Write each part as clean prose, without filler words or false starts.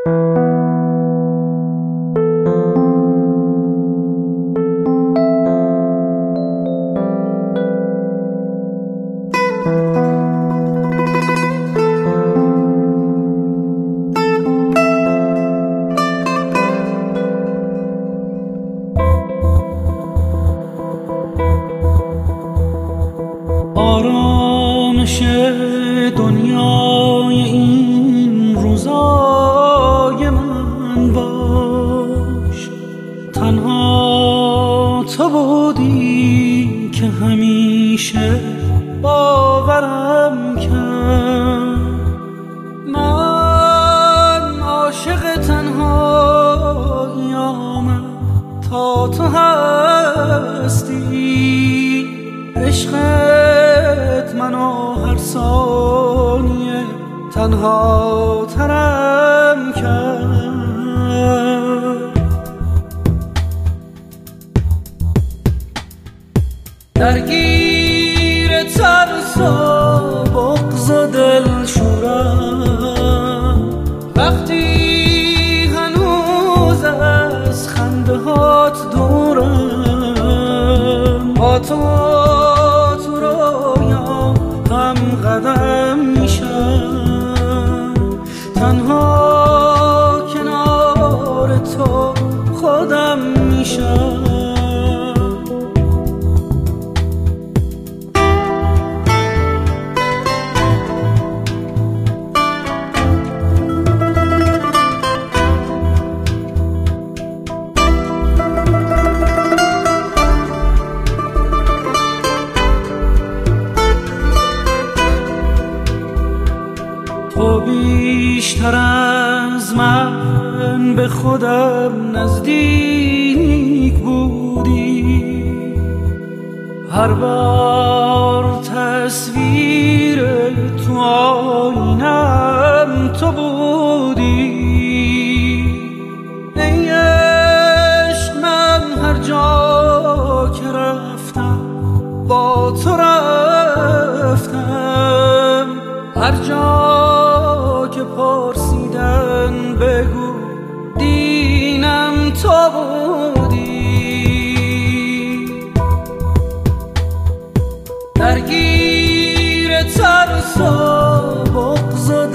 آرامش دنیای این روزای من باش، تنها تو بودی که همیشه باورم کرد. من عاشق تنهایی‌ام تا تو هستی، عشقت منو هر ثانیه تنها ترم کرد. درگیر ترس و بغض و دلشورم، وقتی هنوز از خنده هات دورم، با تو هم قدم میشم، تنها کنار تو خودم میشم. تو بیشتر از من به خودم نزدیک بودی، هر بار تصویر تو آینم تو بودی. ای عشق من هر جا که رفتم با تو رفتم، هر جا که پرسیدن بگو دینم تو بودی. درگیر ترس و بغض و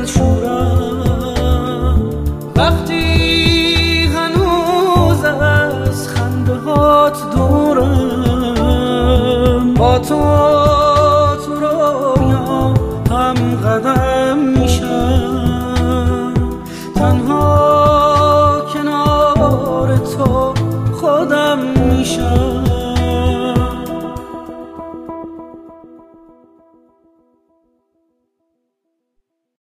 دلشورم، وقتی هنوز از خنده هات دورم، با تو